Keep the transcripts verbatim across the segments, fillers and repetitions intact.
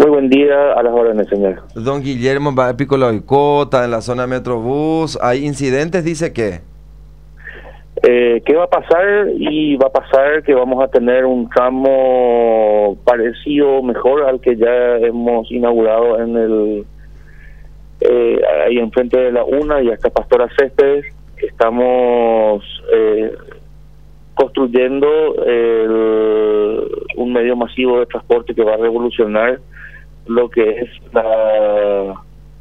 buen día, a las órdenes, señor. Don Guillermo, va a Piccolo y Cota, en la zona Metrobús, ¿hay incidentes? Dice que... Eh, ¿Qué va a pasar? Y va a pasar que vamos a tener un tramo parecido, mejor al que ya hemos inaugurado en el eh, ahí enfrente de la UNA y hasta Pastora Céspedes. Estamos eh, construyendo el, un medio masivo de transporte que va a revolucionar lo que es la,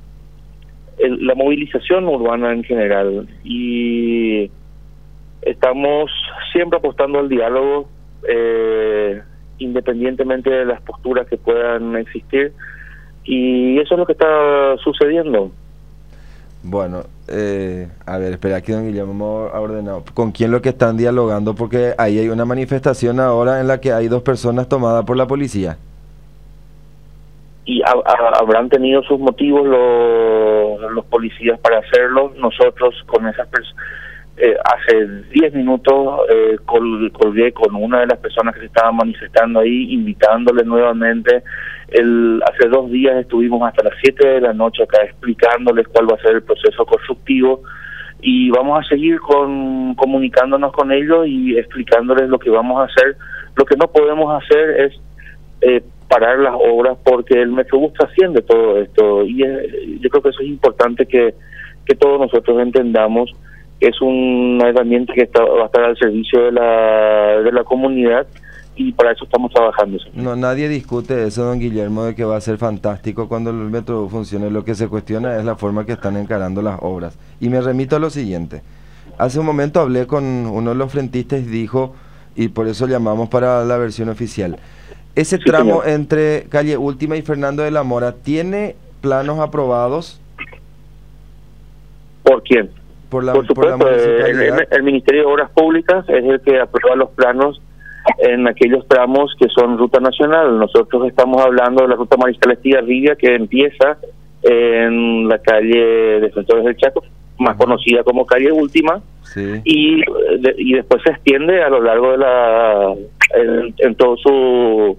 el, la movilización urbana en general. Y estamos siempre apostando al diálogo, eh, independientemente de las posturas que puedan existir, y eso es lo que está sucediendo. Bueno, eh, a ver, espera, aquí don Guillermo ha ordenado. ¿Con quién lo que están dialogando? Porque ahí hay una manifestación ahora en la que hay dos personas tomadas por la policía. Y a, a, habrán tenido sus motivos los, los policías para hacerlo. Nosotros con esas personas... Eh, hace diez minutos eh, col, colgué con una de las personas que se estaban manifestando ahí, invitándole nuevamente. El, hace dos días estuvimos hasta las siete de la noche acá explicándoles cuál va a ser el proceso constructivo, y vamos a seguir con comunicándonos con ellos y explicándoles lo que vamos a hacer. Lo que no podemos hacer es eh, parar las obras, porque el Metrobús trasciende todo esto, y es, yo creo que eso es importante que, que todos nosotros entendamos. Es una herramienta que está, va a estar al servicio de la de la comunidad, y para eso estamos trabajando. No, nadie discute eso, don Guillermo, de que va a ser fantástico cuando el metro funcione. Lo que se cuestiona es la forma que están encarando las obras. Y me remito a lo siguiente. Hace un momento hablé con uno de los frentistas y dijo, y por eso llamamos para la versión oficial, ese sí, tramo señor. entre Calle Última y Fernando de la Mora, ¿tiene planos aprobados? ¿Por quién? Por, la, por supuesto, por la el, el, el Ministerio de Obras Públicas es el que aprueba los planos en aquellos tramos que son ruta nacional. Nosotros estamos hablando de la ruta Mariscal Estigarribia, que empieza en la calle Defensores del Chaco, más uh-huh. conocida como calle Última, sí. y, de, y después se extiende a lo largo de la en, en todo su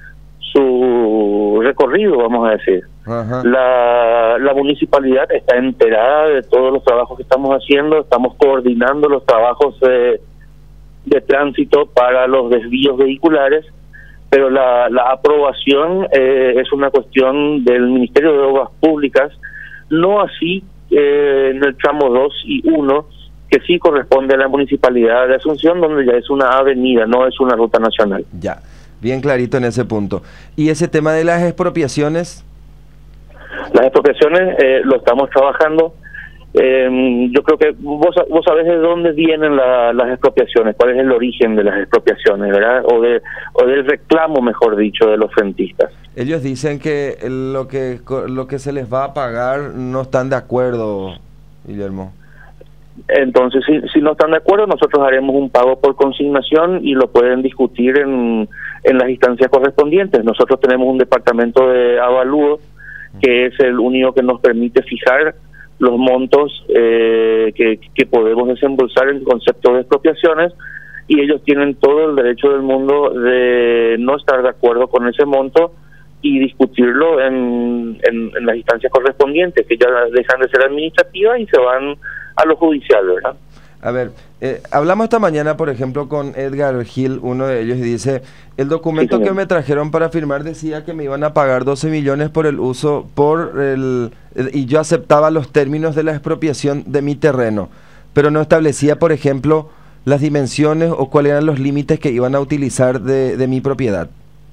su recorrido, vamos a decir. Uh-huh. La, la municipalidad está enterada de todos los trabajos que estamos haciendo, estamos coordinando los trabajos de, de tránsito para los desvíos vehiculares, pero la, la aprobación eh, es una cuestión del Ministerio de Obras Públicas, no así eh, en el tramo dos y uno, que sí corresponde a la municipalidad de Asunción, donde ya es una avenida, no es una ruta nacional. Ya, bien clarito en ese punto. ¿Y ese tema de las expropiaciones? Las expropiaciones eh, lo estamos trabajando. Eh, yo creo que vos, vos sabés de dónde vienen la, las expropiaciones, cuál es el origen de las expropiaciones, ¿verdad? O, de, o del reclamo, mejor dicho, de los frentistas. Ellos dicen que lo que lo que se les va a pagar no están de acuerdo, Guillermo. Entonces, si, si no están de acuerdo, nosotros haremos un pago por consignación y lo pueden discutir en, en las instancias correspondientes. Nosotros tenemos un departamento de avalúo que es el único que nos permite fijar los montos eh, que, que podemos desembolsar en concepto de expropiaciones, y ellos tienen todo el derecho del mundo de no estar de acuerdo con ese monto y discutirlo en, en, en las instancias correspondientes, que ya dejan de ser administrativas y se van a lo judicial, ¿verdad? A ver, eh, hablamos esta mañana, por ejemplo, con Edgar Gil, uno de ellos, y dice, el documento sí, que me trajeron para firmar decía que me iban a pagar doce millones por el uso, por el y yo aceptaba los términos de la expropiación de mi terreno, pero no establecía, por ejemplo, las dimensiones o cuáles eran los límites que iban a utilizar de, de mi propiedad.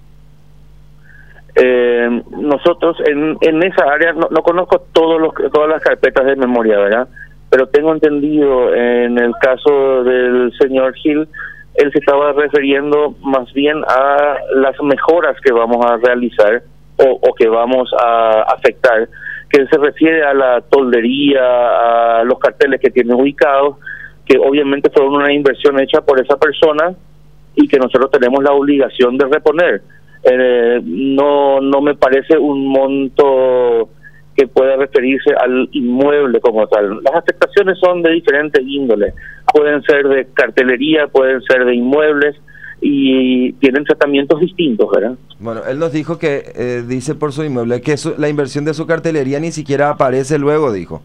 Eh, nosotros en, en esa área, no, no conozco todos los, todas las carpetas de memoria, ¿verdad? Pero tengo entendido, en el caso del señor Gil, él se estaba refiriendo más bien a las mejoras que vamos a realizar o, o que vamos a afectar, que se refiere a la toldería, a los carteles que tiene ubicados, que obviamente fueron una inversión hecha por esa persona y que nosotros tenemos la obligación de reponer. Eh, no, no me parece un monto que pueda referirse al inmueble como tal. Las afectaciones son de diferentes índoles, pueden ser de cartelería, pueden ser de inmuebles, y tienen tratamientos distintos, ¿verdad? Bueno, él nos dijo que, eh, dice por su inmueble, que su, la inversión de su cartelería ni siquiera aparece luego, dijo.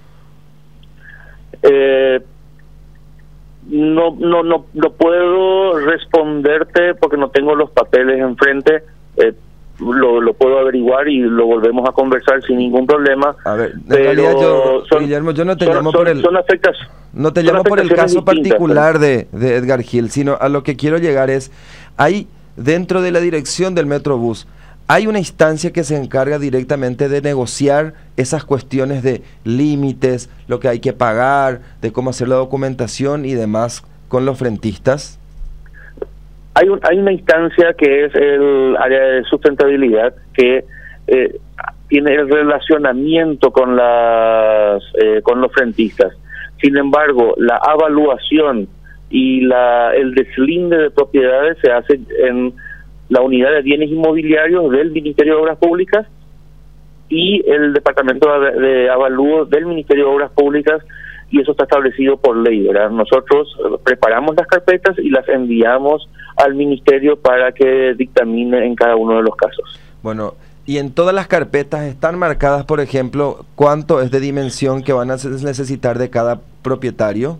Eh, no, no, no, no puedo responderte porque no tengo los papeles enfrente. Eh, lo, lo puedo averiguar y lo volvemos a conversar sin ningún problema. A ver, en pero realidad yo, son, Guillermo, yo no te son, llamo son, por el... Son afectas, No te son llamo por el caso particular pero... de, de Edgar Gil, sino a lo que quiero llegar es, hay dentro de la dirección del Metrobús, hay una instancia que se encarga directamente de negociar esas cuestiones de límites, lo que hay que pagar, de cómo hacer la documentación y demás con los frentistas. Hay, un, hay una instancia que es el área de sustentabilidad que eh, tiene el relacionamiento con las eh, con los frentistas. Sin embargo, la evaluación y la el deslinde de propiedades se hace en la unidad de bienes inmobiliarios del Ministerio de Obras Públicas y el departamento de, de avalúo del Ministerio de Obras Públicas, y eso está establecido por ley, ¿verdad? Nosotros preparamos las carpetas y las enviamos al ministerio para que dictamine en cada uno de los casos. Bueno, y en todas las carpetas están marcadas, por ejemplo, cuánto es de dimensión que van a necesitar de cada propietario.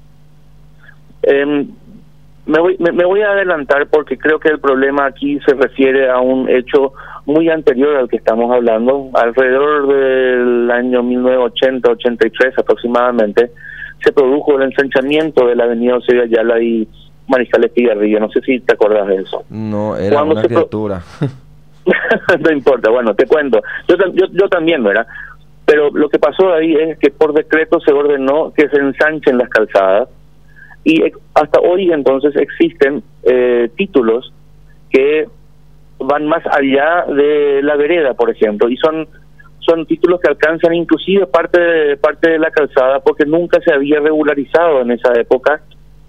Eh, me, voy, me, me voy a adelantar porque creo que el problema aquí se refiere a un hecho muy anterior al que estamos hablando. Alrededor del año mil novecientos ochenta ochenta y tres aproximadamente se produjo el ensanchamiento de la avenida Eusebio Ayala y Mariscal Estigarribia. No sé si te acordás de eso. No, era Cuando una criatura. No importa, bueno, te cuento. Yo, yo, yo también, ¿verdad? Pero lo que pasó ahí es que por decreto se ordenó que se ensanchen las calzadas y hasta hoy entonces existen eh, títulos que van más allá de la vereda, por ejemplo, y son son títulos que alcanzan inclusive parte de, parte de la calzada, porque nunca se había regularizado en esa época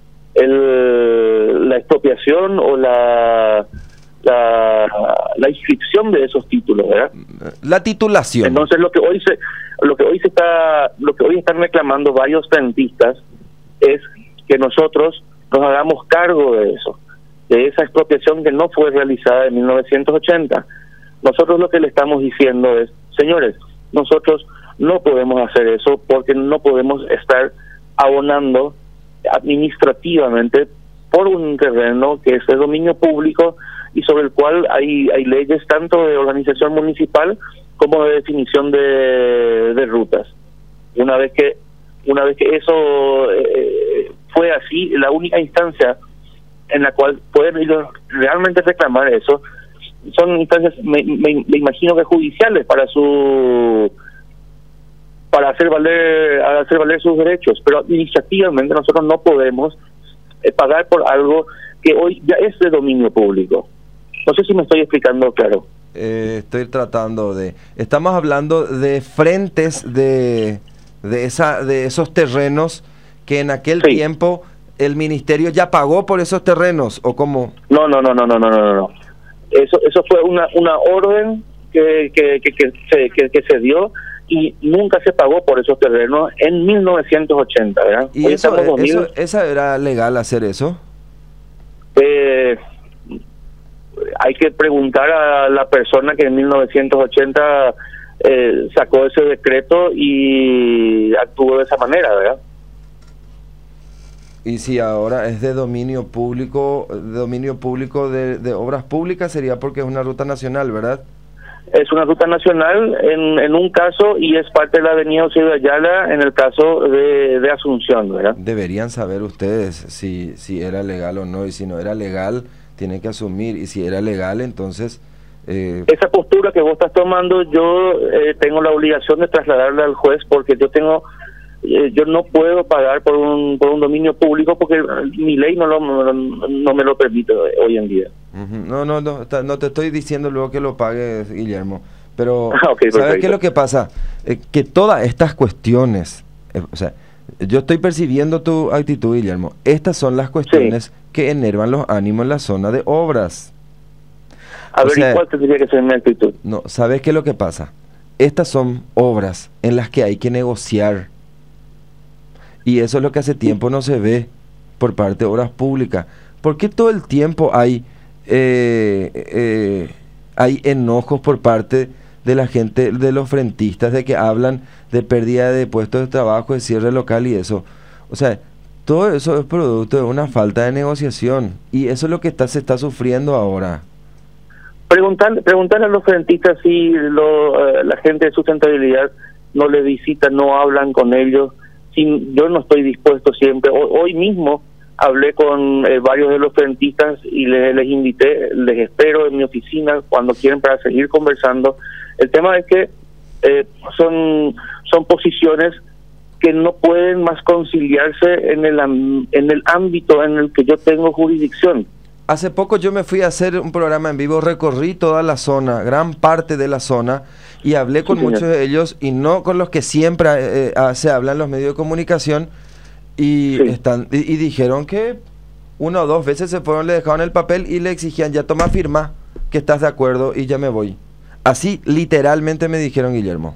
el, la expropiación o la, la la inscripción de esos títulos, ¿verdad? La titulación. Entonces lo que hoy se lo que hoy se está lo que hoy están reclamando varios frentistas es que nosotros nos hagamos cargo de eso, de esa expropiación que no fue realizada en mil novecientos ochenta. Nosotros lo que le estamos diciendo es, señores, nosotros no podemos hacer eso porque no podemos estar abonando administrativamente por un terreno que es de dominio público y sobre el cual hay hay leyes tanto de organización municipal como de definición de, de rutas. Una vez que una vez que eso eh, fue así, la única instancia en la cual pueden ellos realmente reclamar eso son instancias, me, me, me imagino que judiciales, para su para hacer valer hacer valer sus derechos, pero administrativamente nosotros no podemos eh, pagar por algo que hoy ya es de dominio público. No sé si me estoy explicando claro. Eh, estoy tratando de... Estamos hablando de frentes de de esa de esos terrenos que en aquel sí. tiempo el ministerio ya pagó por esos terrenos, ¿o cómo? No, no, no, no, no, no, no, no. Eso eso fue una una orden que que que, que se que, que se dio y nunca se pagó por esos terrenos en mil novecientos ochenta, ¿verdad? ¿Y eso, dos mil, eso esa era legal hacer eso? Eh, hay que preguntar a la persona que en mil novecientos ochenta eh, sacó ese decreto y actuó de esa manera, ¿verdad? Y si ahora es de dominio público, de dominio público de, de obras públicas, sería porque es una ruta nacional, ¿verdad? Es una ruta nacional en, en un caso y es parte de la avenida Eusebio Ayala en el caso de, de Asunción, ¿verdad? Deberían saber ustedes si, si era legal o no, y si no era legal, tienen que asumir, y si era legal, entonces... Eh... Esa postura que vos estás tomando, yo eh, tengo la obligación de trasladarla al juez porque yo tengo... Eh, yo no puedo pagar por un por un dominio público porque mi ley no lo no, no me lo permite hoy en día. Uh-huh. No, no, no, no te estoy diciendo luego que lo pagues, Guillermo, pero ah, okay, ¿sabes qué es lo que pasa? Eh, que todas estas cuestiones, eh, o sea, yo estoy percibiendo tu actitud, Guillermo, estas son las cuestiones sí. que enervan los ánimos en la zona de obras. A o ver, sea, ¿y cuál tendría que ser mi actitud? No, ¿sabes qué es lo que pasa? Estas son obras en las que hay que negociar. Y eso es lo que hace tiempo no se ve por parte de obras públicas. ¿por qué todo el tiempo hay, eh, eh, hay enojos por parte de la gente, de los frentistas, de que hablan de pérdida de puestos de trabajo, de cierre local y eso? O sea, todo eso es producto de una falta de negociación y eso es lo que está, se está sufriendo ahora. Preguntar, preguntar a los frentistas si lo, eh, la gente de sustentabilidad no le visita, no hablan con ellos. Si, yo no estoy dispuesto siempre. Hoy, hoy mismo hablé con eh, varios de los frentistas y les, les invité, les espero en mi oficina cuando quieren para seguir conversando. El tema es que eh, son, son posiciones que no pueden más conciliarse en el, en el ámbito en el que yo tengo jurisdicción. Hace poco yo me fui a hacer un programa en vivo, recorrí toda la zona, gran parte de la zona, y hablé con sí, muchos de ellos, y no con los que siempre eh, se hablan en los medios de comunicación, y, sí. están, y, y dijeron que una o dos veces se fueron, le dejaron el papel y le exigían, ya toma firma, que estás de acuerdo y ya me voy. Así literalmente me dijeron, Guillermo.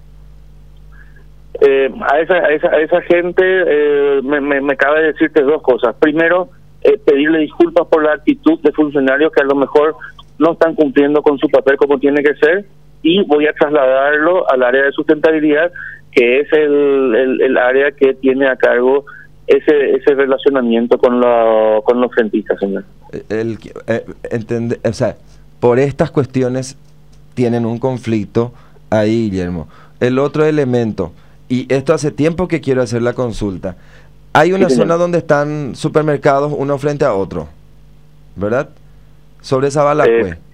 Eh, a, esa, a, esa, a esa gente eh, me, me, me cabe decirte dos cosas. Primero, Eh, pedirle disculpas por la actitud de funcionarios que a lo mejor no están cumpliendo con su papel como tiene que ser, y voy a trasladarlo al área de sustentabilidad, que es el, el, el área que tiene a cargo ese ese relacionamiento con, la, con los frentistas, señor. El, eh, entende, o sea, por estas cuestiones tienen un conflicto ahí, Guillermo. El otro elemento, y esto hace tiempo que quiero hacer la consulta. Hay una sí, zona donde están supermercados uno frente a otro, ¿verdad? Sobre Sabalacue. Eh,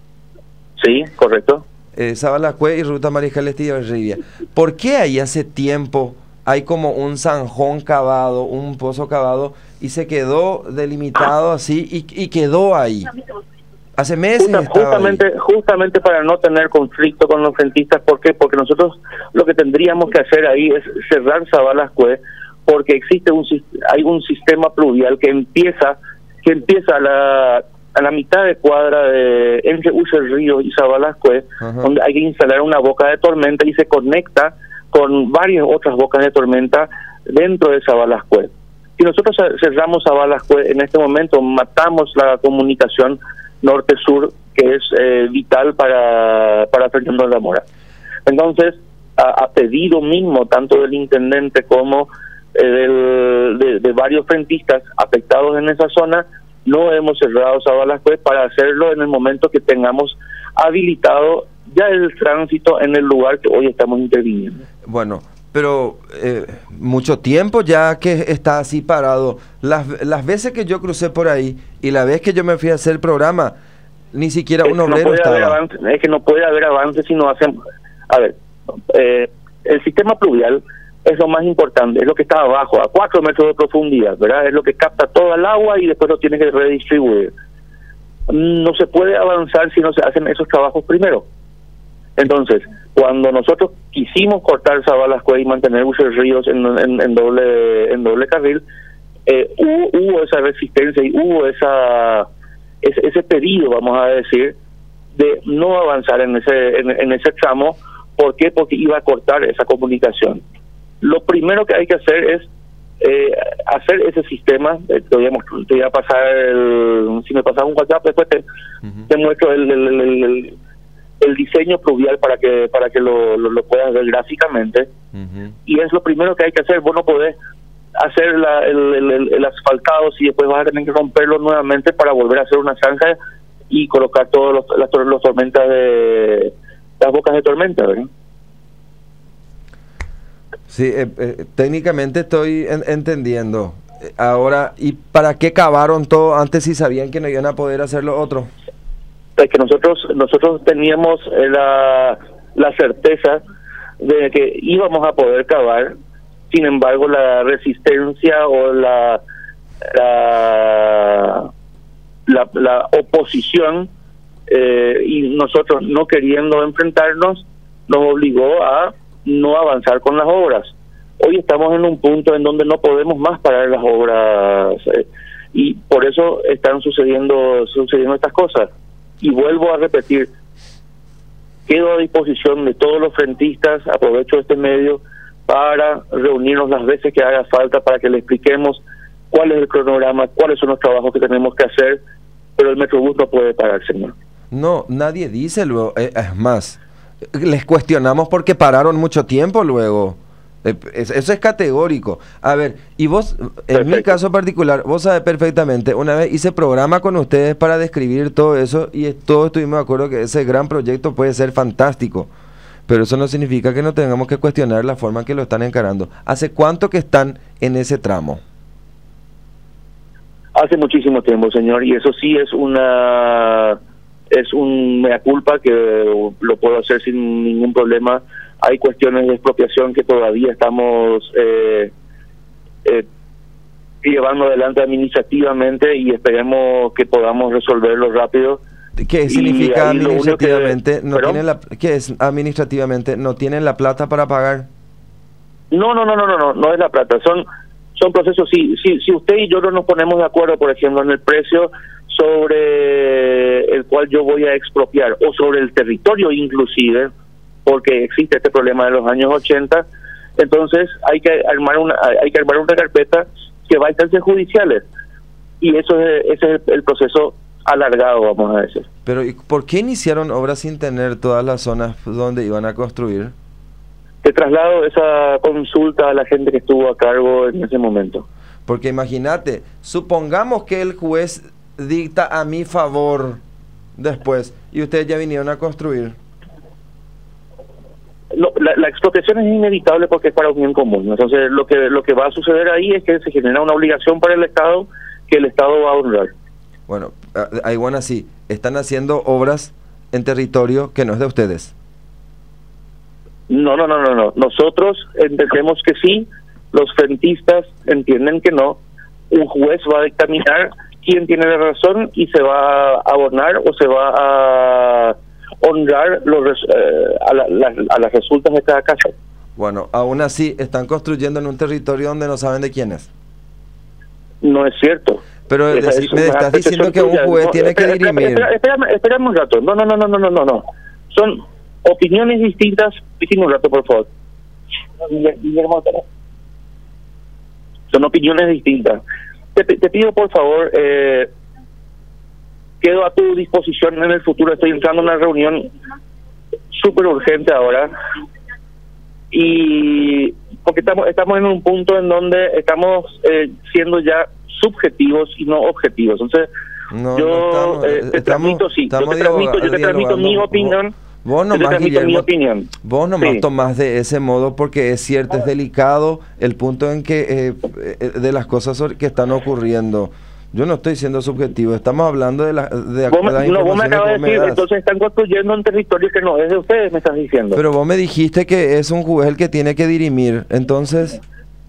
sí, correcto. Eh, Sabalacue y Ruta Mariscal Estigarribia. ¿Por qué ahí hace tiempo hay como un zanjón cavado, un pozo cavado, y se quedó delimitado así y, y quedó ahí? Hace meses Justa, estaba justamente ahí. Justamente para no tener conflicto con los frentistas. ¿Por qué? Porque nosotros lo que tendríamos que hacer ahí es cerrar Sabalacue, porque existe un hay un sistema pluvial que empieza que empieza a la a la mitad de cuadra de entre Ucel Río y Sabalacue, uh-huh. donde hay que instalar una boca de tormenta y se conecta con varias otras bocas de tormenta dentro de Sabalacue. Si nosotros cerramos Sabalacue en este momento, matamos la comunicación norte-sur, que es eh, vital para para Fernando de la Mora. Entonces, a, a pedido mismo tanto del intendente como Eh, del, de, de varios frentistas afectados en esa zona, no hemos cerrado Sabalacue para hacerlo en el momento que tengamos habilitado ya el tránsito en el lugar que hoy estamos interviniendo. Bueno, pero eh, mucho tiempo ya que está así parado. Las, las veces que yo crucé por ahí y la vez que yo me fui a hacer el programa, ni siquiera es un obrero no estaba. Avance, es que no puede haber avance si no hacen... A ver, eh, el sistema pluvial es lo más importante, es lo que está abajo, a cuatro metros de profundidad, ¿verdad? Es lo que capta toda el agua y después lo tiene que redistribuir. No se puede avanzar si no se hacen esos trabajos primero. Entonces, cuando nosotros quisimos cortar Sabalacue y mantener Ucel Ríos en, en, en doble en doble carril, eh, hubo, hubo esa resistencia y hubo esa ese, ese pedido, vamos a decir, de no avanzar en ese en, en ese tramo. ¿Por qué? Porque iba a cortar esa comunicación. Lo primero que hay que hacer es eh, hacer ese sistema. Eh, te, voy a, te voy a pasar el, si me pasas un WhatsApp después te, uh-huh. te muestro el, el, el, el, el diseño pluvial para que para que lo, lo, lo puedas ver gráficamente. Uh-huh. Y es lo primero que hay que hacer. Vos no podés hacer la, el, el, el asfaltado si después vas a tener que romperlo nuevamente para volver a hacer una zanja y colocar todas los, las, las tormentas de las bocas de tormenta, ¿verdad? Sí, eh, eh, técnicamente estoy en, entendiendo. Ahora, ¿y para qué cavaron todo antes si sabían que no iban a poder hacer lo otro? Es que nosotros nosotros teníamos la, la certeza de que íbamos a poder cavar, sin embargo la resistencia o la la, la, la oposición eh, y nosotros no queriendo enfrentarnos nos obligó a no avanzar con las obras. Hoy estamos en un punto en donde no podemos más parar las obras eh, y por eso están sucediendo sucediendo estas cosas. Y vuelvo a repetir, quedo a disposición de todos los frentistas, aprovecho este medio para reunirnos las veces que haga falta para que le expliquemos cuál es el cronograma, cuáles son los trabajos que tenemos que hacer, pero el Metrobús no puede parar, señor. No, nadie dice luego, eh, es más, les cuestionamos porque pararon mucho tiempo luego. Eh, eso es categórico. A ver, y vos, en Perfecto. mi caso particular, vos sabés perfectamente, una vez hice programa con ustedes para describir todo eso y todos estuvimos de acuerdo que ese gran proyecto puede ser fantástico, pero eso no significa que no tengamos que cuestionar la forma en que lo están encarando. ¿Hace cuánto que están en ese tramo? Hace muchísimo tiempo, señor, y eso sí es una es un mea culpa que lo puedo hacer sin ningún problema. Hay cuestiones de expropiación que todavía estamos eh, eh, llevando adelante administrativamente y esperemos que podamos resolverlo rápido. ¿Qué significa administrativamente? Que, no tienen la, ¿Qué es administrativamente? ¿No tienen la plata para pagar? No, no, no, no, no, no, no es la plata. Son son procesos. Si, si, si usted y yo no nos ponemos de acuerdo, por ejemplo, en el precio sobre el cual yo voy a expropiar o sobre el territorio inclusive, porque existe este problema de los años ochenta, entonces hay que armar una hay que armar una carpeta que va a instancias judiciales y eso es, ese es el proceso alargado, vamos a decir. Pero ¿y por qué iniciaron obras sin tener todas las zonas donde iban a construir? Te traslado esa consulta a la gente que estuvo a cargo en ese momento. Porque imagínate, supongamos que el juez dicta a mi favor después y ustedes ya vinieron a construir. No, la, la expropiación es inevitable porque es para un bien común. Entonces lo que lo que va a suceder ahí es que se genera una obligación para el Estado que el Estado va a honrar. Bueno, ahí bueno así, están haciendo obras en territorio que no es de ustedes. No, no, no, no, no. Nosotros entendemos que sí, los frentistas entienden que no. Un juez va a dictaminar quién tiene la razón y se va a abonar o se va a honrar los, eh, a, la, la, a las resultas de cada caso. Bueno, aún así están construyendo en un territorio donde no saben de quién es. No es cierto. Pero es, es me estás diciendo que un juez no, tiene espera, que dirimir. Espera, espérame, espérame un rato. No, no, no, no, no, no, no. Son opiniones distintas. Dime un rato, por favor. Son opiniones distintas. Te, te pido, por favor, eh, quedo a tu disposición en el futuro. Estoy entrando en una reunión súper urgente ahora. Y porque estamos estamos en un punto en donde estamos eh, siendo ya subjetivos y no objetivos. Entonces, no, yo no estamos, eh, te estamos, transmito, sí, yo te transmito, yo te transmito mi opinión. Vos nomás, Guillermo, mi opinión. Vos nomás sí. tomás de ese modo porque es cierto, es delicado el punto en que eh, de las cosas que están ocurriendo. Yo no estoy siendo subjetivo, estamos hablando de, la, de, vos me, de las no, vos me acabas de decir, das. Entonces están construyendo un territorio que no es de ustedes, me estás diciendo. Pero vos me dijiste que es un juez el que tiene que dirimir, entonces...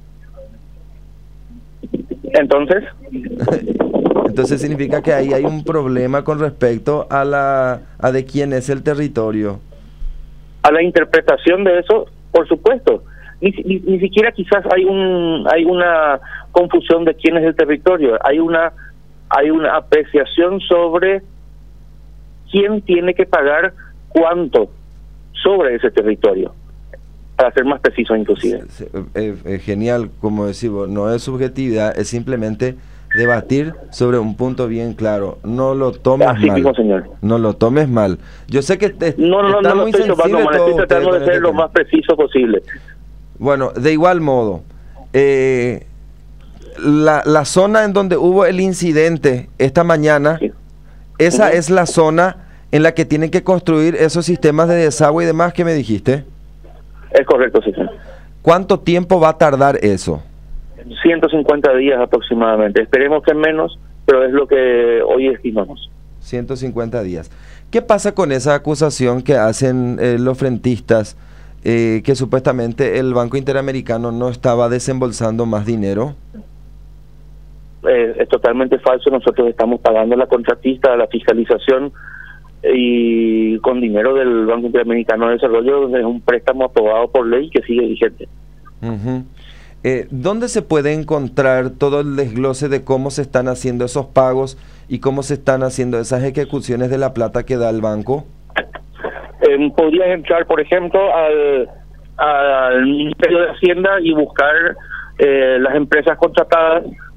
Entonces... Entonces significa que ahí hay un problema con respecto a la a de quién es el territorio. A la interpretación de eso, por supuesto. Ni, ni, ni siquiera quizás hay un hay una confusión de quién es el territorio. Hay una hay una apreciación sobre quién tiene que pagar cuánto sobre ese territorio. Para ser más preciso, inclusive. Sí, eh, eh, genial, como decimos, no es subjetividad, es simplemente debatir sobre un punto bien claro. No lo tomes Así mal. Mismo, señor. No lo tomes mal. Yo sé que te, no, no, no, no, no estoy tomando mal, estoy tratando de ser lo más preciso posible. Bueno, de igual modo, eh, la, la zona en donde hubo el incidente esta mañana, sí. esa uh-huh. es la zona en la que tienen que construir esos sistemas de desagüe y demás que me dijiste. Es correcto, sí, señor. ¿Cuánto tiempo va a tardar eso? ciento cincuenta días aproximadamente. Esperemos que menos, pero es lo que hoy estimamos. ciento cincuenta días. ¿Qué pasa con esa acusación que hacen eh, los frentistas, eh, que supuestamente el Banco Interamericano no estaba desembolsando más dinero? Eh, es totalmente falso. Nosotros estamos pagando a la contratista, a la fiscalización, y con dinero del Banco Interamericano de Desarrollo, donde es un préstamo aprobado por ley que sigue vigente. Uh-huh. Eh, ¿Dónde se puede encontrar todo el desglose de cómo se están haciendo esos pagos y cómo se están haciendo esas ejecuciones de la plata que da el banco? Eh, podrías entrar, por ejemplo, al, al Ministerio de Hacienda y buscar eh, las empresas contratadas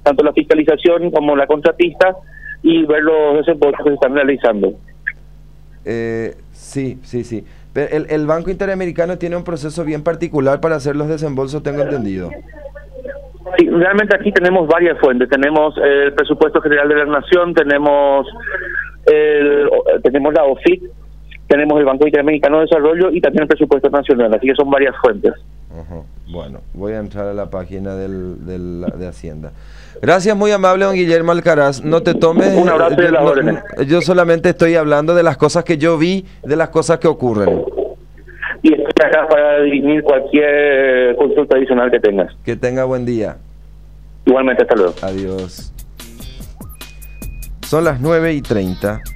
tanto la fiscalización como la contratista, y ver los desembolsos que se están realizando. Eh, sí, sí, sí. Pero el, el Banco Interamericano tiene un proceso bien particular para hacer los desembolsos, tengo entendido. Sí, realmente aquí tenemos varias fuentes. Tenemos el Presupuesto General de la Nación, tenemos el, tenemos la O F I C, tenemos el Banco Interamericano de Desarrollo y también el Presupuesto Nacional, así que son varias fuentes. Uh-huh. Bueno, voy a entrar a la página del, del, de Hacienda. Gracias, muy amable, don Guillermo Alcaraz. No te tomes... Un abrazo de yo, las no, órdenes. Yo solamente estoy hablando de las cosas que yo vi, de las cosas que ocurren. Y estoy acá para dirimir cualquier consulta adicional que tengas. Que tenga buen día. Igualmente, hasta luego. Adiós. Son las nueve y treinta.